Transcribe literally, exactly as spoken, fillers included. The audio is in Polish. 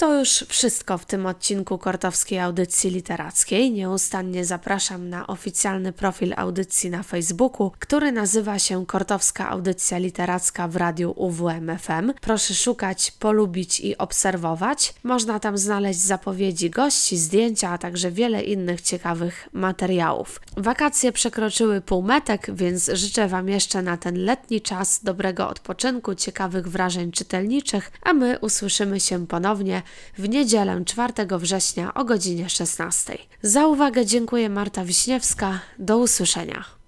to już wszystko w tym odcinku Kortowskiej Audycji Literackiej. Nieustannie zapraszam na oficjalny profil audycji na Facebooku, który nazywa się Kortowska Audycja Literacka w Radiu U W M F M. Proszę szukać, polubić i obserwować. Można tam znaleźć zapowiedzi gości, zdjęcia, a także wiele innych ciekawych materiałów. Wakacje przekroczyły półmetek, więc życzę Wam jeszcze na ten letni czas dobrego odpoczynku, ciekawych wrażeń czytelniczych, a my usłyszymy się ponownie w niedzielę czwartego września o godzinie szesnastej. Za uwagę dziękuję, Marta Wiśniewska. Do usłyszenia.